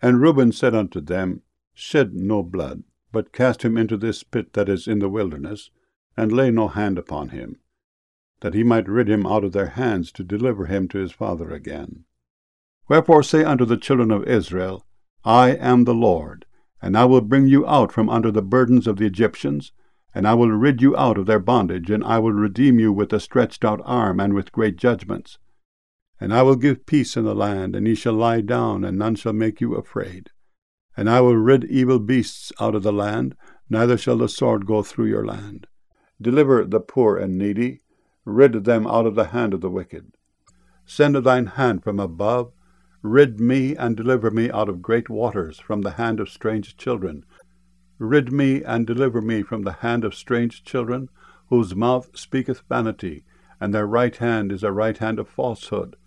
And Reuben said unto them, Shed no blood, but cast him into this pit that is in the wilderness, and lay no hand upon him, that he might rid him out of their hands, to deliver him to his father again. Wherefore say unto the children of Israel, I am the Lord, and I will bring you out from under the burdens of the Egyptians, and I will rid you out of their bondage, and I will redeem you with a stretched out arm, and with great judgments. And I will give peace in the land, and ye shall lie down, and none shall make you afraid. And I will rid evil beasts out of the land, neither shall the sword go through your land. Deliver the poor and needy, rid them out of the hand of the wicked. Send thine hand from above, rid me and deliver me out of great waters, from the hand of strange children. Rid me and deliver me from the hand of strange children, whose mouth speaketh vanity, and their right hand is a right hand of falsehood.